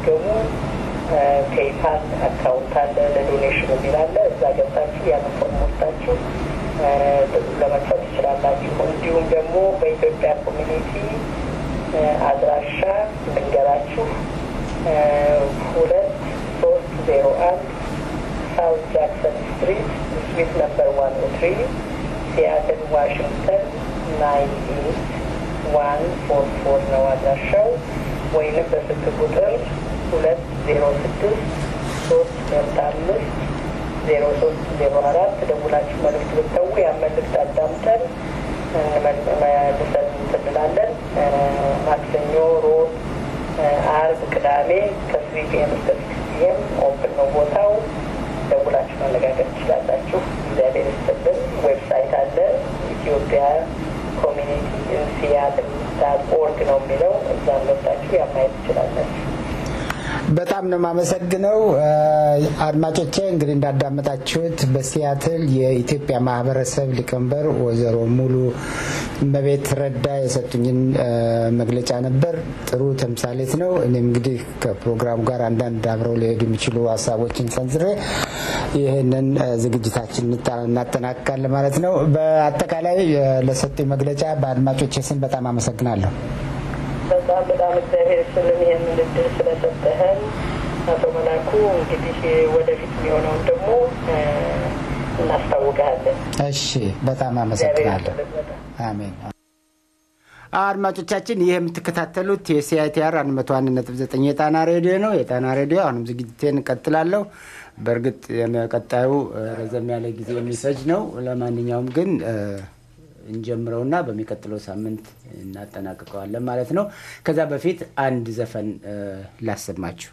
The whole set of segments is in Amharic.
ስትመዘገቡ PayPal አካውንት አለ ለዶኔሽን የሚላለ እዛ ገብታችሁ ያን ፎርም ሞልታችሁ ለመክፈል ትችላላችሁ። እንዲሁም ደግሞ በኢትዮጵያ ኮሚኒቲ አድራሻ ልንገራችሁ 2301 South Jackson Street, Suite number 103, Seattle, Washington 98144 ነው አድራሻው። ወይንም በስልክ ቁጥር 206-395-0304 ደውላችሁ መልዕክት ብትተዉ ያን መልዕክት አዳምጠን መልሰን እንላለን። ማክሰኞ፣ ሮብ፣ አርብ፣ ቅዳሜ ከ3 PM እስከ 6 PM ኦፕን ነው ቦታው። ደውላችሁ ማነጋገር ትችላላችሁ። እግዚአብሔር ይስጥልን። ዌብሳይት አለ ኢትዮጵያ ኮሚኒቲ ኢን ሲያትል.org ነው የሚለው። እዛም ገብታችሁ ማየት ትችላላችሁ። በጣም ነው ማመሰግነው። አድማጮቼ እንግዲህ እንዳዳመጣችሁት በሲያትል የኢትዮጵያ ማህበረሰብ ሊቀመንበር ወይዘሮ ሙሉ መቤት ረዳ የሰጡኝን መግለጫ ነበር። ጥሩ ተምሳሌት ነው። እኔም እንግዲህ ከፕሮግራሙ ጋር አንዳንድ አብረው ሊሄዱ የሚችሉ ሀሳቦችን ሰንዝሬ ይሄንን ዝግጅታችንን እናጠናቅቃለን ማለት ነው። በአጠቃላይ ለሰጡኝ መግለጫ በአድማጮቼ ስም በጣም አመሰግናለሁ። በጣም እግዚአብሔር ይስጥልን ይሄንን እድል ስለሰጠህን አቶ መላኩ። እንግዲህ ወደፊት የሚሆነውን ደግሞ እናስታውቃለን። እሺ፣ በጣም አመሰግናለሁ። አሜን። አድማጮቻችን ይሄ የምትከታተሉት የሲአይቲአር 101.9 የጣና ሬዲዮ ነው። የጣና ሬዲዮ አሁንም ዝግጅቴን እንቀጥላለሁ። በእርግጥ የቀጣዩ ረዘም ያለ ጊዜ የሚፈጅ ነው። ለማንኛውም ግን እንጀምረውና በሚቀጥለው ሳምንት እናጠናቅቀዋለን ማለት ነው። ከዛ በፊት አንድ ዘፈን ላሰማችሁ።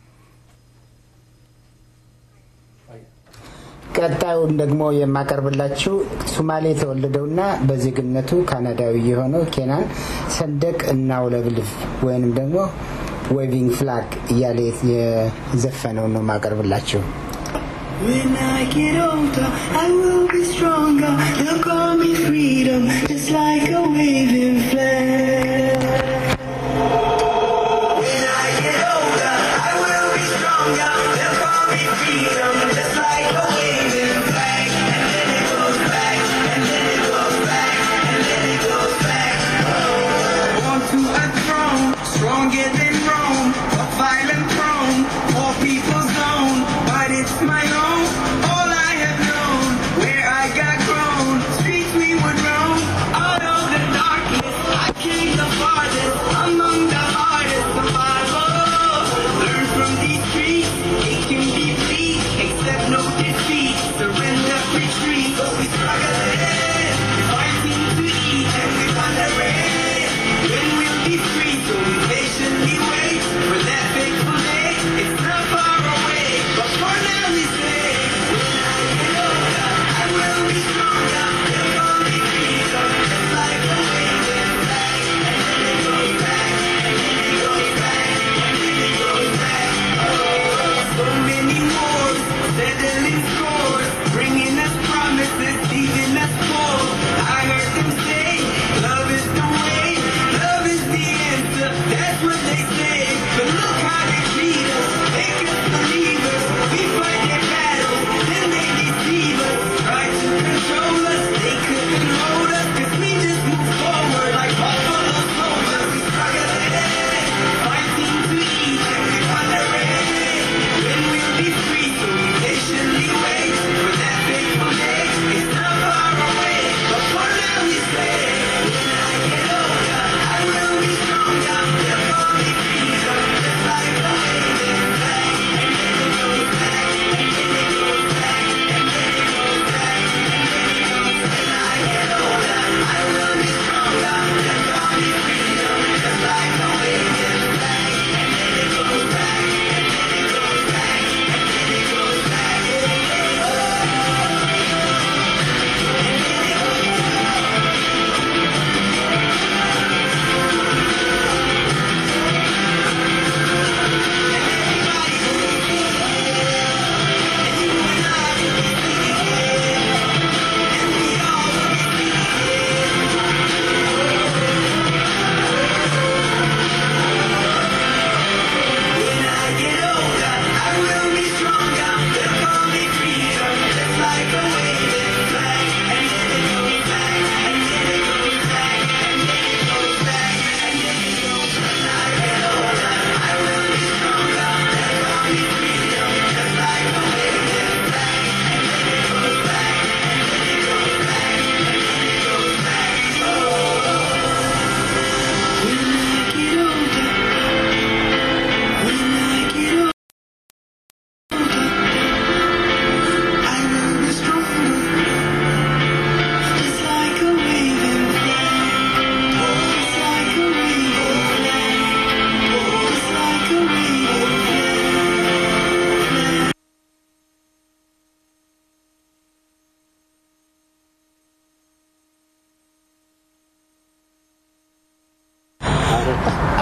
ቀጣዩን ደግሞ የማቀርብላችሁ ሶማሌ ተወልደውና በዜግነቱ ካናዳዊ የሆነው ኬናን ሰንደቅ እናውለብልብ ወይንም ደግሞ ዌቪንግ ፍላግ እያለ የዘፈነው ነው ማቀርብላችሁ። When I get older, I will be stronger. They'll call me freedom, just like a waving flag. When I get older, I will be stronger. They'll call me freedom, just like a waving flag. And then it goes back, and then it goes back, and then it goes back. Born to a throne, stronger than Rome, a violent throne, all people's own, but it's my own. Streets we would roam out of the darkness. I came the farthest among the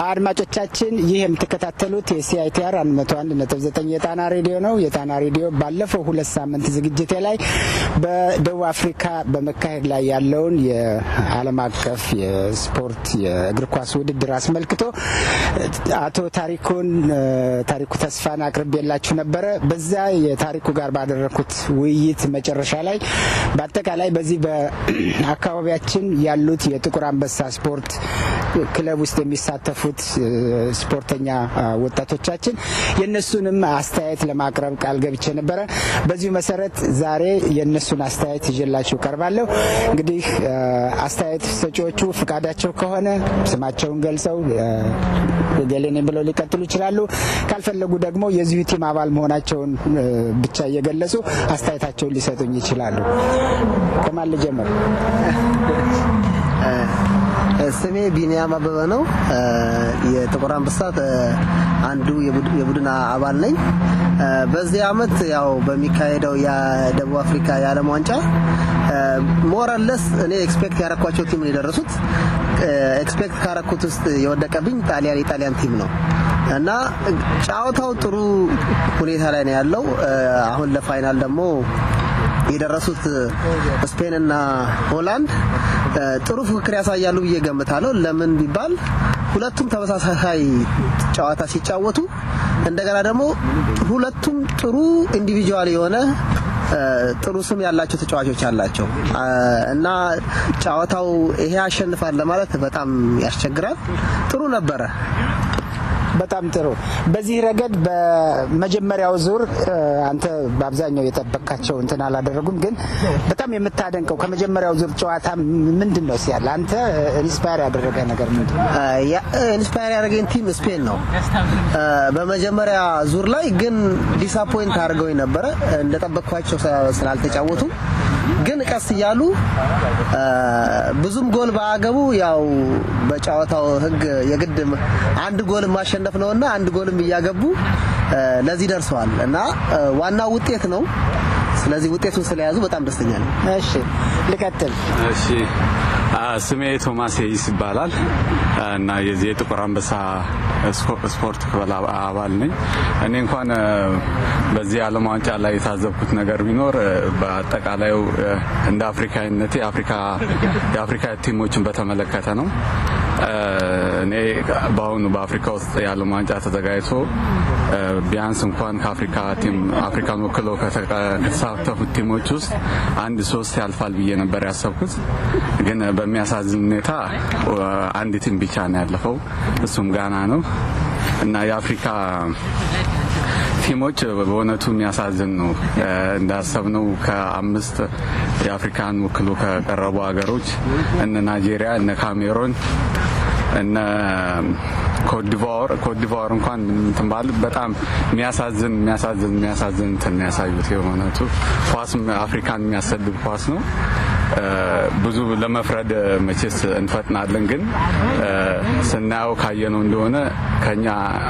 አድማጮቻችን ይህ የምትከታተሉት የሲአይቲአር 101.9 የጣና ሬዲዮ ነው። የጣና ሬዲዮ ባለፈው 2 ሳምንት ዝግጅቴ ላይ በደቡብ አፍሪካ በመካሄድ ላይ ያለውን የዓለም አቀፍ የስፖርት የእግር ኳስ ውድድር አስመልክቶ አቶ ታሪኩ ተስፋን አቅርቤላችሁ ነበረ። በዛ የታሪኩ ጋር ባደረኩት ውይይት መጨረሻ ላይ በአጠቃላይ በዚህ በአካባቢያችን ያሉት የጥቁር አንበሳ ስፖርት ክለብ ውስጥ የሚሳተፉት ስፖርተኛ ወጣቶቻችን የነሱንም አስተያየት ለማቅረብ ቃል ገብቼ ነበረ። በዚሁ መሰረት ዛሬ የነሱን አስተያየት ይዤላችሁ ቀርባለሁ። እንግዲህ አስተያየት ሰጪዎቹ ፍቃዳቸው ከሆነ ስማቸውን ገልጸው ገሌኔ ብለው ሊቀጥሉ ይችላሉ። ካልፈለጉ ደግሞ የዚሁ ቲም አባል መሆናቸውን ብቻ እየገለጹ አስተያየታቸውን ሊሰጡኝ ይችላሉ። ከማን ልጀምር? ስሜ ቢኒያም አበበ ነው። የጥቁር አንበሳ አንዱ የቡድን አባል ነኝ። በዚህ አመት ያው በሚካሄደው የደቡብ አፍሪካ የዓለም ዋንጫ ሞራለስ እኔ ኤክስፔክት ያረኳቸው ቲም ነው የደረሱት። ኤክስፔክት ካረኩት ውስጥ የወደቀብኝ የጣሊያን ቲም ነው እና ጫዋታው ጥሩ ሁኔታ ላይ ነው ያለው። አሁን ለፋይናል ደግሞ የደረሱት ስፔን እና ሆላንድ ጥሩ ፍክክር ያሳያሉ ብዬ ገምታለሁ። ለምን ቢባል ሁለቱም ተመሳሳይ ጨዋታ ሲጫወቱ እንደገና ደግሞ ሁለቱም ጥሩ ኢንዲቪጁዋል የሆነ ጥሩ ስም ያላቸው ተጫዋቾች አላቸው እና ጨዋታው ይሄ ያሸንፋል ለማለት በጣም ያስቸግራል። ጥሩ ነበረ። በጣም ጥሩ። በዚህ ረገድ በመጀመሪያው ዙር አንተ በአብዛኛው የጠበቃቸው እንትን አላደረጉም፣ ግን በጣም የምታደንቀው ከመጀመሪያው ዙር ጨዋታ ምንድነው ሲያል አንተ ኢንስፓየር ያደረገ ነገር ምንድነው? ኢንስፓየር ያደረገኝ ቲም ስፔን ነው። በመጀመሪያ ዙር ላይ ግን ዲስአፖይንት አድርገው ነበር እንደጠበቅኳቸው ስላልተጫወቱ። ግን ቀስ ይያሉ ብዙም ጎል ባያገቡ ያው በጨዋታው ህግ የግድ አንድ ጎል ማሸነፍ ነውና አንድ ጎልም እያገቡ ለዚህ ደርሰዋል እና ዋናው ውጤት ነው። ስለዚህ ውጤቱን ስለያዙ በጣም ደስተኛ ነኝ። እሺ ልቀጥል። እሺ ስሜ ቶማስ ይባላል እና የዚህ ጥቁር አንበሳ ስፖርት ክለብ አባል ነኝ። እኔ እንኳን በዚህ ዓለም ዋንጫ ላይ የታዘብኩት ነገር ቢኖር በአጠቃላዩ እንደ አፍሪካዊነቴ የአፍሪካ ቲሞችን በተመለከተ ነው። እኔ በአሁኑ በአፍሪካ ውስጥ የዓለም ዋንጫ ተዘጋጅቶ ቢያንስ እንኳን አፍሪካን ወክለው ከተሳተፉት ቲሞች ውስጥ 1-3 ያልፋል ብዬ ነበር ያሰብኩት። ግን በሚያሳዝን ሁኔታ አንድ ቲም ብቻ ነው ያለፈው፣ እሱም ጋና ነው እና የአፍሪካ ቲሞች በእውነቱ የሚያሳዝን ነው። እንዳሰብነው ከ5 የአፍሪካን ወክሎ ከቀረቡ ሀገሮች እነ ናይጄሪያ፣ እነ ካሜሩን፣ እነ ኮትዲቯር እንኳን እንትን በጣም የሚያሳዝን እንትን ያሳዩት የሆነቱ ኳስም አፍሪካን የሚያሰድብ ኳስ ነው። ብዙ ለመፍረድ መቼስ እንፈጥናለን፣ ግን ስናየው ካየነው እንደሆነ ከኛ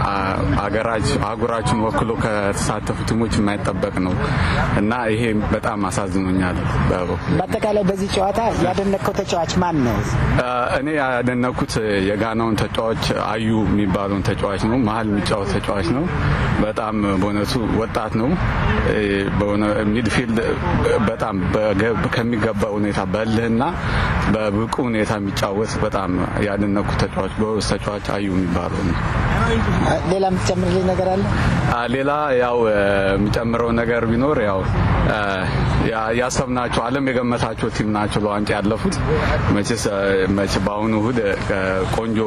አገራችን ወክሎ ከተሳተፉ ቲሞች የማይጠበቅ ነው እና ይሄ በጣም አሳዝኖኛል። በአጠቃላይ በዚህ ጨዋታ ያደነቀው ተጫዋች ማን ነው? እኔ ያደነኩት የጋናውን ተጫዋች አዩ የሚባለውን ተጫዋች ነው። መሀል የሚጫወት ተጫዋች ነው። በጣም በእውነቱ ወጣት ነው። ሚድፊልድ በጣም ከሚገባ ሁኔታ በልህና በብቁ ሁኔታ የሚጫወት በጣም ያደነኩት ተጫዋች አዩ የሚባለው ነው። ሌላ የምትጨምርልኝ ነገር አለ? ሌላ ያው የሚጨምረው ነገር ቢኖር ያው ያሰብናቸው ዓለም የገመታቸው ቲም ናቸው ለዋንጫ ያለፉት። መቼ በአሁኑ እሑድ ቆንጆ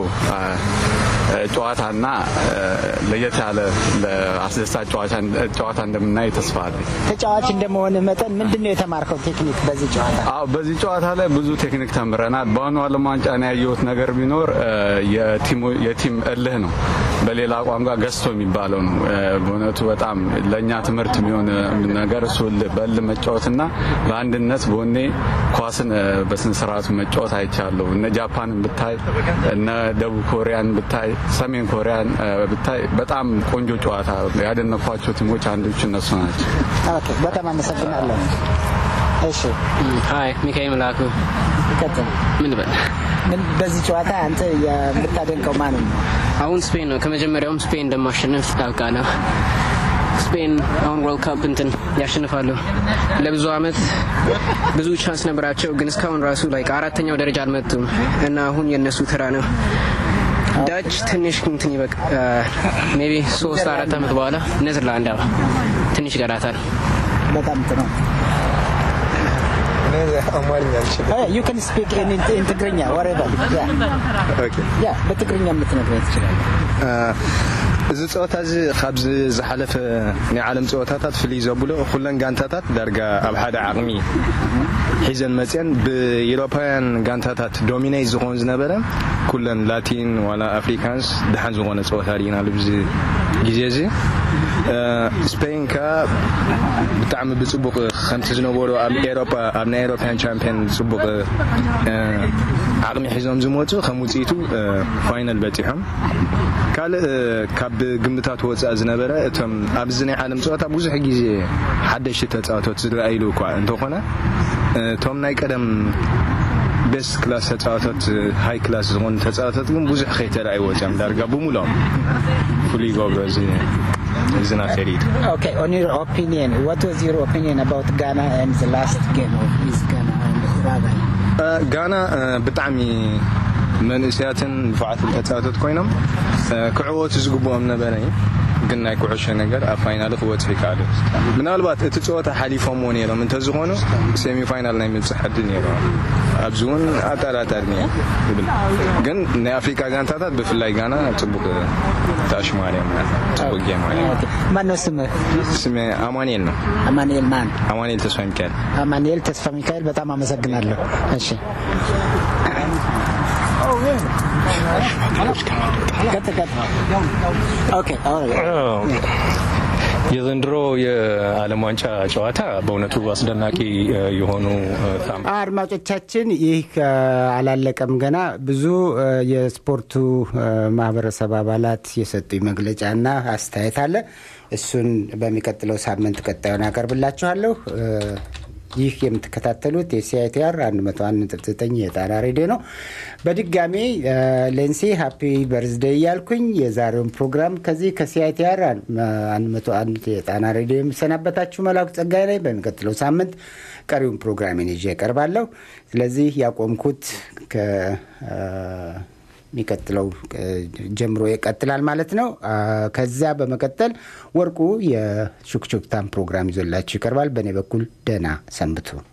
ጨዋታና ለየት ያለ አስደሳች ጨዋታ እንደምናይ ተስፋ አለኝ። ተጫዋች እንደመሆነ መጠን ምንድነው የተማርከው ቴክኒክ በዚህ ጨዋታ? በዚህ ጨዋታ ላይ ብዙ ቴክኒክ ተምረናል። በአሁኑ ዓለም ዋንጫ ነው ያየሁት ነገር ቢኖር የቲም እልህ ነው። በሌላ ቋንቋ ገስቶ የሚባለው ነው። በእውነቱ በጣም ለኛ ትምህርት የሚሆን ነገር እሱ በል መጫወትና በአንድነት በወኔ ኳስን በስነ ስርዓቱ መጫወት አይቻለሁ። እነ ጃፓንን ብታይ፣ እነ ደቡብ ኮሪያን ብታይ፣ ሰሜን ኮሪያን ብታይ በጣም ቆንጆ ጨዋታ ያደነኳቸው ቲሞች አንዶቹ እነሱ ናቸው። ኦኬ፣ በጣም አመሰግናለሁ። እሺ፣ ሃይ ሚካኤል መላኩ። ከተም ምን በል ምን በዚህ ጨዋታ አንተ የምታደንቀው ማን ነው? አሁን ስፔን ነው። ከመጀመሪያውም ስፔን እንደማሸነፍ ታውቃለህ። ስፔን አሁን ወርልድ ካፕ እንትን ያሸንፋሉ። ለብዙ አመት ብዙ ቻንስ ነበራቸው ግን እስካሁን ራሱ ላይ አራተኛው ደረጃ አልመጡም እና አሁን የነሱ ተራ ነው። ዳች ትንሽ እንትን ይበቃ ሜቢ 3-4 አመት በኋላ ኔዘርላንድ ትንሽ ይቀራታል። በጣም ጥሩ ነው። You can speak in Tigrinya, whatever. Yeah. Okay. Yeah, በትግርኛ የምትነግረኝ ትችላለህ? እዚ ጸወታ እዚ ካብዚ ዝሓለፈ ናይ ዓለም ጸወታታት ፍልይ ዘብሎ ኩለን ጋንታታት ዳርጋ ኣብ ሓደ ዓቕሚ ሒዘን መፅአን ብኤውሮፓውያን ጋንታታት ዶሚኔት ዝኾን ዝነበረ ኩለን ላቲን ዋላ አፍሪካንስ ድሓን ዝኾነ ጸወታ ሪኢና ኣብዚ ግዜ እዚ ስፔን ካ ብጣዕሚ ብፅቡቕ ከምቲ ዝነበሩ ኣብ ኤውሮፓ ኣብ ናይ ኤውሮፓያን ቻምፒዮን ፅቡቕ ዓቕሚ ሒዞም ዝመፁ ከም ውፅኢቱ ፋይናል በፂሖም ካልእ ካብ ግምታት ወፃእ ዝነበረ እቶም ኣብዚ ናይ ዓለም ጸወታ ብዙሕ ግዜ ሓደሽቲ ተጻወቶት ዝረኣይሉ እኳ እንተኾነ እቶም ናይ ቀደም ቤስት ክላስ ተጻወቶት ሃይ ክላስ ዝኾኑ ተጻወቶት ግን ብዙሕ ከይተረኣዩ ወፅኦም ዳርጋ ብሙሎም ፍሉይ ገብሮ is not carried. Okay, on your opinion, what was your opinion about Ghana and the last game of this Ghana and Uruguay? Ghana ብጣዕሚ መንእስያትን ፋዓትን ተጻወቶት ኮይኖም ክዕወቱ ዝግብኦም ነበረ ግን ናይ ኩዕሾ ነገር ኣብ ፋይናል ክወጽ ይካኣል ምናልባት እቲ ጸወታ ሓሊፎም ነይሮም እንተዝኾኑ ሴሚ ፋይናል ናይ ምጽሕ ዕድል ነይሮም ኣብዙን ኣጠራጣሪ ይብል ግን ናይ አፍሪካ ጋንታታት ብፍላይ ጋና ጽቡቕ ታሽማሪያ ጽቡቕ ጌም ማለት ማን ነው ስምህ? አማኑኤል ነው። አማኑኤል ማን? አማኑኤል ተስፋ ሚካኤል። አማኑኤል ተስፋ ሚካኤል በጣም አመሰግናለሁ። እሺ የዘንድሮ የዓለም ዋንጫ ጨዋታ በእውነቱ አስደናቂ የሆኑ አድማጮቻችን ይህ አላለቀም ገና ብዙ የስፖርቱ ማህበረሰብ አባላት የሰጡኝ መግለጫና አስተያየት አለ። እሱን በሚቀጥለው ሳምንት ቀጣዩን አቀርብላችኋለሁ። ይህ የምትከታተሉት የሲአይቲአር 101.9 የጣና ሬዲዮ ነው። በድጋሚ ሌንሲ ሃፒ በርዝዴይ ያልኩኝ የዛሬውን ፕሮግራም ከዚህ ከሲአይቲአር 101 የጣና ሬዲዮ የምሰናበታችሁ መላኩ ጸጋይ ነኝ። በሚቀጥለው ሳምንት ቀሪውን ፕሮግራሜን ይዤ እቀርባለሁ። ስለዚህ ያቆምኩት ሚቀጥለው ጀምሮ ይቀጥላል ማለት ነው። ከዛ በመቀጠል ወርቁ የሹክሹክታን ፕሮግራም ይዞላችሁ ይቀርባል። በእኔ በኩል ደህና ሰንብቱ።